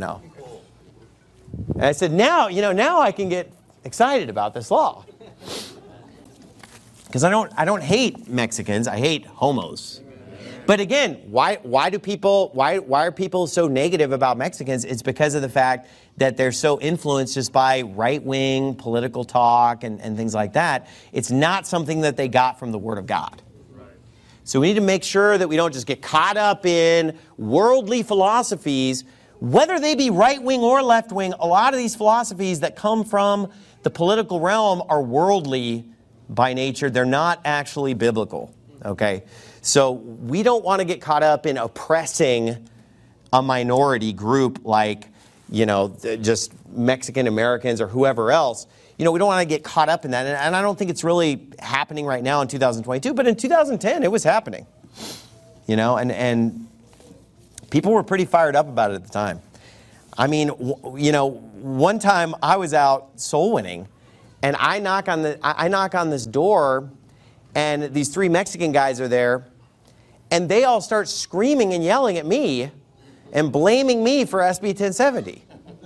Speaker 2: I said, now I can get excited about this law. Because I don't hate Mexicans, I hate homos. But again, why are people so negative about Mexicans? It's because of the fact that they're so influenced just by right-wing political talk and things like that. It's not something that they got from the Word of God. Right. So we need to make sure that we don't just get caught up in worldly philosophies, whether they be right-wing or left-wing. A lot of these philosophies that come from the political realm are worldly by nature. They're not actually biblical, okay? So we don't want to get caught up in oppressing a minority group like, just Mexican Americans or whoever else. We don't want to get caught up in that. And I don't think it's really happening right now in 2022, but in 2010 it was happening. And people were pretty fired up about it at the time. I mean, one time I was out soul winning and I knock on this door and these 3 Mexican guys are there. And they all start screaming and yelling at me and blaming me for SB 1070.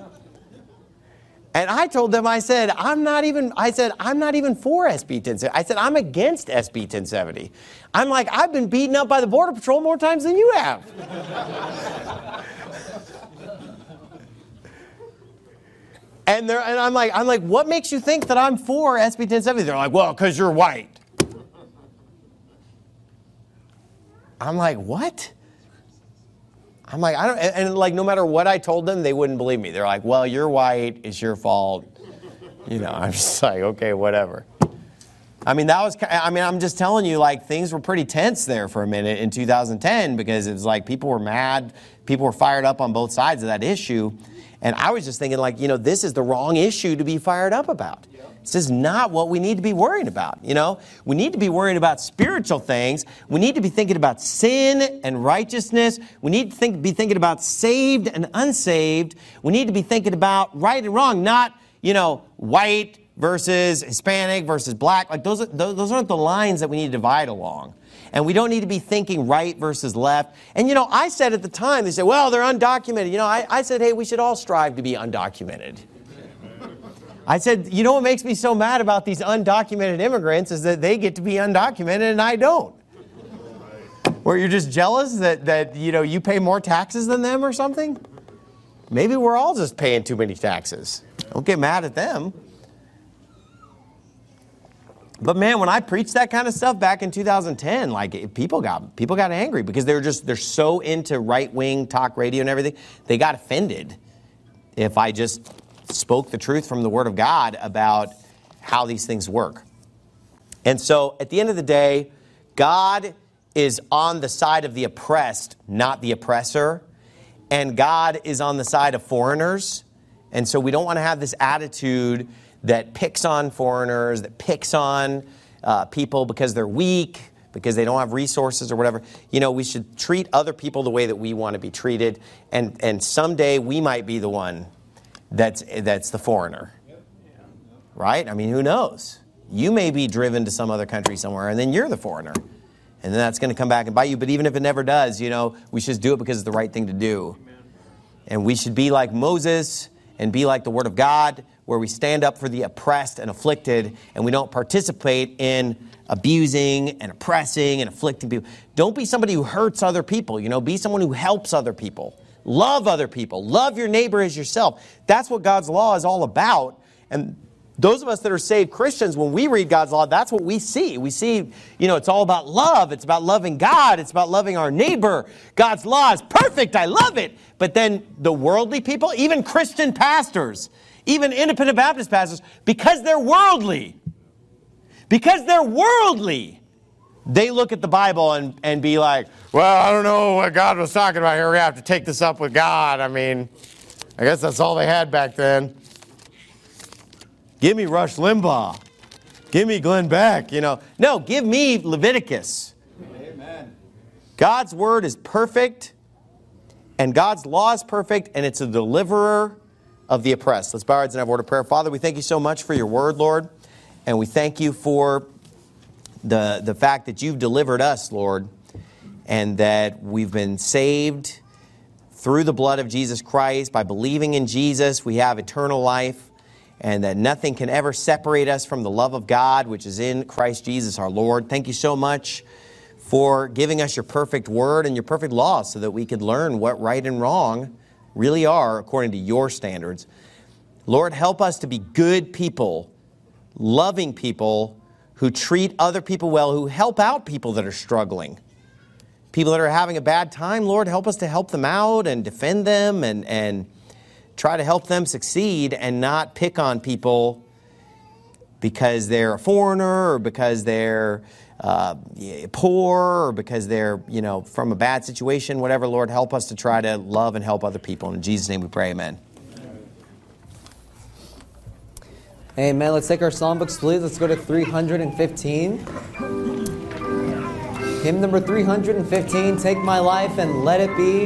Speaker 2: And I told them, I said, I'm not even for SB 1070. I said, I'm against SB 1070. I'm like, I've been beaten up by the Border Patrol more times than you have. And I'm like, what makes you think that I'm for SB 1070? They're like, well, because you're white. I'm like, what? I'm like, no matter what I told them, they wouldn't believe me. They're like, well, you're white, it's your fault. I'm just like, okay, whatever. I'm just telling you, things were pretty tense there for a minute in 2010 because it was like people were mad, people were fired up on both sides of that issue. And I was just thinking, this is the wrong issue to be fired up about. This is not what we need to be worried about. We need to be worried about spiritual things. We need to be thinking about sin and righteousness. We need to be thinking about saved and unsaved. We need to be thinking about right and wrong, not, white versus Hispanic versus black. Those aren't the lines that we need to divide along. And we don't need to be thinking right versus left. And, I said at the time, they said, well, they're undocumented. I said, hey, we should all strive to be undocumented. I said, what makes me so mad about these undocumented immigrants is that they get to be undocumented and I don't. Or you're just jealous that you pay more taxes than them or something? Maybe we're all just paying too many taxes. Don't get mad at them. But man, when I preached that kind of stuff back in 2010, people got angry because they're so into right-wing talk radio and everything. They got offended if I just spoke the truth from the Word of God about how these things work. And so at the end of the day, God is on the side of the oppressed, not the oppressor. And God is on the side of foreigners. And so we don't want to have this attitude that picks on foreigners, that picks on people because they're weak, because they don't have resources or whatever. We should treat other people the way that we want to be treated. And someday we might be the one that's the foreigner. Right? Who knows? You may be driven to some other country somewhere, and then you're the foreigner. And then that's going to come back and bite you. But even if it never does, we should do it because it's the right thing to do. Amen. And we should be like Moses and be like the Word of God, where we stand up for the oppressed and afflicted, and we don't participate in abusing and oppressing and afflicting people. Don't be somebody who hurts other people. Be someone who helps other people. Love other people. Love your neighbor as yourself. That's what God's law is all about. And those of us that are saved Christians, when we read God's law, that's what we see. We see, it's all about love. It's about loving God. It's about loving our neighbor. God's law is perfect. I love it. But then the worldly people, even Christian pastors, even independent Baptist pastors, because they're worldly, they look at the Bible and be like, well, I don't know what God was talking about here. We have to take this up with God. I guess that's all they had back then. Give me Rush Limbaugh. Give me Glenn Beck, No, give me Leviticus. Amen. God's word is perfect, and God's law is perfect, and it's a deliverer of the oppressed. Let's bow our heads and have a word of prayer. Father, we thank you so much for your word, Lord, and we thank you for the fact that you've delivered us, Lord, and that we've been saved through the blood of Jesus Christ. By believing in Jesus, we have eternal life, and that nothing can ever separate us from the love of God, which is in Christ Jesus our Lord. Thank you so much for giving us your perfect word and your perfect law so that we could learn what right and wrong really are according to your standards. Lord, help us to be good people, loving people who treat other people well, who help out people that are struggling. People that are having a bad time, Lord, help us to help them out and defend them and try to help them succeed and not pick on people because they're a foreigner or because they're poor or because they're, from a bad situation, whatever. Lord, help us to try to love and help other people. In Jesus' name we pray, amen.
Speaker 1: Amen. Let's take our songbooks, please. Let's go to 315. Hymn number 315, Take My Life and Let It Be.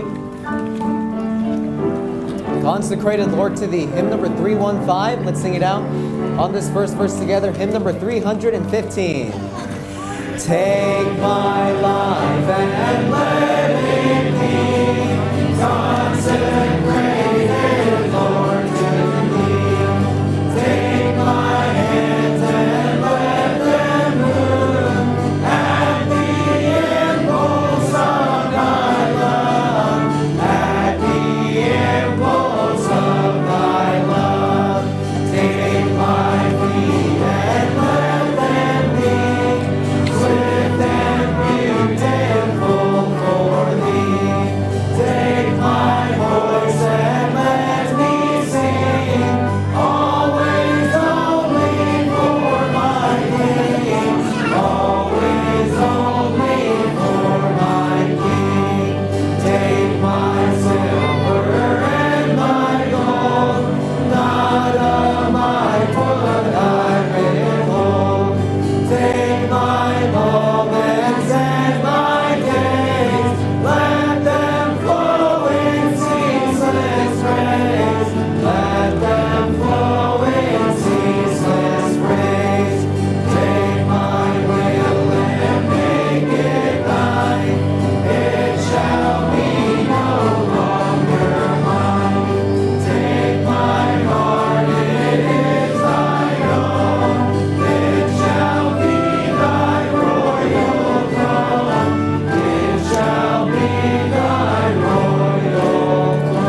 Speaker 1: Consecrated, Lord, to Thee. Hymn number 315. Let's sing it out on this first verse together. Hymn number 315. Take my life and let it be consecrated, Lord, to Thee. Take my hands and let them move at the impulse of Thy love, at the impulse of Thy love. Take my feet and let them be swift and beautiful for Thee. Take my voice and let me sing, always only for my King, always only for my King. Take my silver and my gold, not of my foot I withhold. Take my moments and my days, let them flow in ceaseless praise. Let them flow in ceaseless praise. Take my will and make it Thine. It shall be no longer mine. Take my heart, it is Thine own. It shall be Thy royal throne. It shall be Thy royal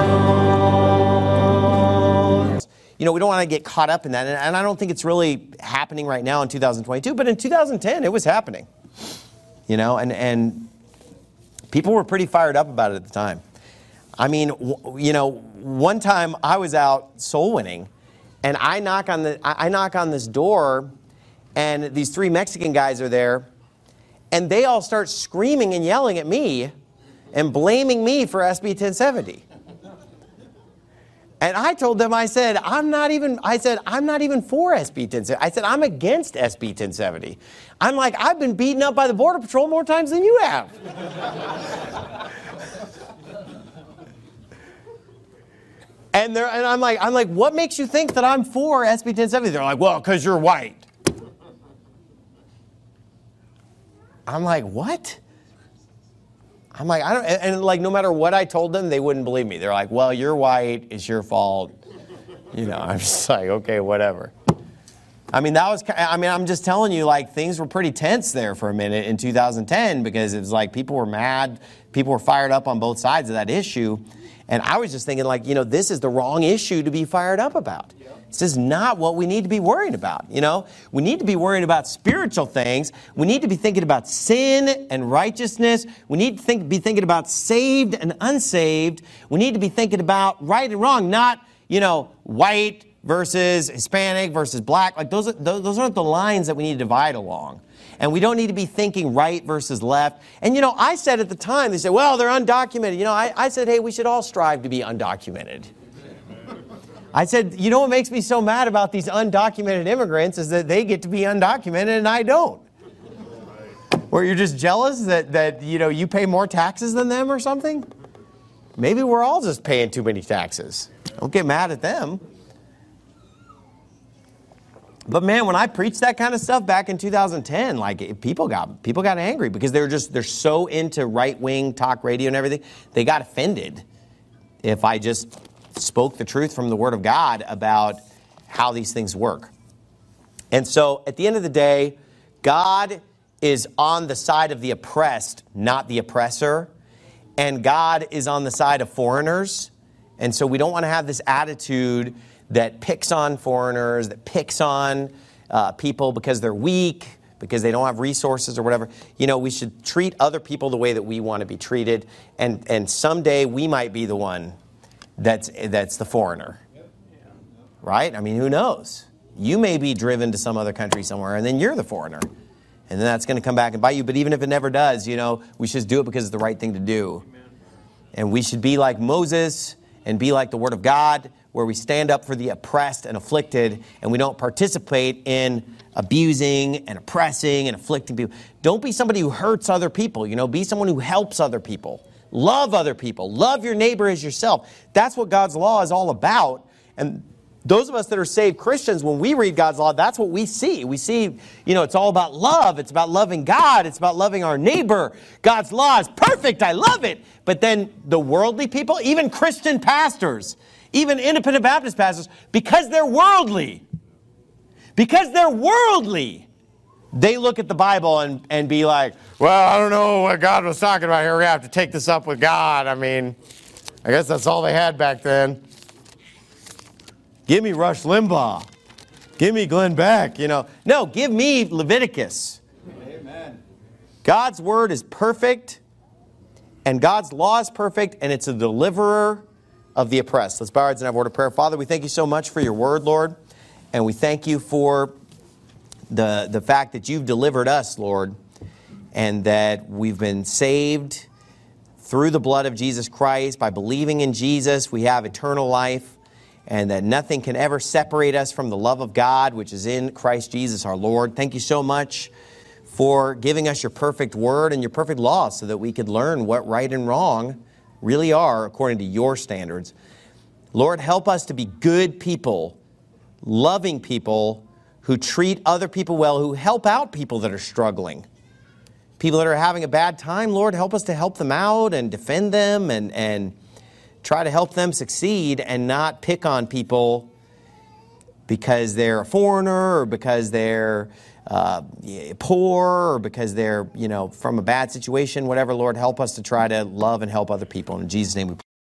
Speaker 1: throne.
Speaker 2: We don't want to get caught up in that. And I don't think it's really happening right now in 2022, but in 2010, it was happening. And people were pretty fired up about it at the time. One time I was out soul winning, and I knock on this door, and these three Mexican guys are there, and they all start screaming and yelling at me and blaming me for SB 1070. And I told them, I said, I'm not even for SB 1070. I said, I'm against SB 1070. I'm like, I've been beaten up by the Border Patrol more times than you have. And I'm like, what makes you think that I'm for SB 1070? They're like, well, because you're white. I'm like, what? I'm like, no matter what I told them, they wouldn't believe me. They're like, well, you're white, it's your fault. I'm just like, okay, whatever. I'm just telling you, like, things were pretty tense there for a minute in 2010 because it was like people were mad. People were fired up on both sides of that issue. And I was just thinking, like, this is the wrong issue to be fired up about. This is not what we need to be worrying about, We need to be worrying about spiritual things. We need to be thinking about sin and righteousness. We need to be thinking about saved and unsaved. We need to be thinking about right and wrong, not, white versus Hispanic versus black. Like those aren't the lines that we need to divide along. And we don't need to be thinking right versus left. And, I said at the time, they said, well, they're undocumented. I said, hey, we should all strive to be undocumented. I said, what makes me so mad about these undocumented immigrants is that they get to be undocumented and I don't. Or you're just jealous that you pay more taxes than them or something? Maybe we're all just paying too many taxes. Don't get mad at them. But man, when I preached that kind of stuff back in 2010, like people got angry because they're so into right-wing talk radio and everything. They got offended if I just spoke the truth from the Word of God about how these things work. And so at the end of the day, God is on the side of the oppressed, not the oppressor. And God is on the side of foreigners. And so we don't want to have this attitude that picks on foreigners, that picks on people because they're weak, because they don't have resources or whatever. We should treat other people the way that we want to be treated. And someday we might be the one that's the foreigner. Right? Who knows? You may be driven to some other country somewhere, and then you're the foreigner. And then that's going to come back and bite you. But even if it never does, we should do it because it's the right thing to do. And we should be like Moses and be like the Word of God, where we stand up for the oppressed and afflicted, and we don't participate in abusing and oppressing and afflicting people. Don't be somebody who hurts other people. Be someone who helps other people. Love other people. Love your neighbor as yourself. That's what God's law is all about. And those of us that are saved Christians, when we read God's law, that's what we see. We see, it's all about love. It's about loving God. It's about loving our neighbor. God's law is perfect. I love it. But then the worldly people, even Christian pastors, even independent Baptist pastors, because they're worldly, they look at the Bible and be like, well, I don't know what God was talking about here. We're going to have to take this up with God. I guess that's all they had back then. Give me Rush Limbaugh. Give me Glenn Beck, No, give me Leviticus. Amen. God's word is perfect, and God's law is perfect, and it's a deliverer of the oppressed. Let's bow our heads and have a word of prayer. Father, we thank you so much for your word, Lord, and we thank you for the fact that you've delivered us, Lord, and that we've been saved through the blood of Jesus Christ. By believing in Jesus, we have eternal life, and that nothing can ever separate us from the love of God, which is in Christ Jesus our Lord. Thank you so much for giving us your perfect word and your perfect law so that we could learn what right and wrong really are according to your standards. Lord, help us to be good people, loving people who treat other people well, who help out people that are struggling. People that are having a bad time, Lord, help us to help them out and defend them and try to help them succeed and not pick on people because they're a foreigner or because they're poor or because they're, from a bad situation, whatever. Lord, help us to try to love and help other people. In Jesus' name we pray.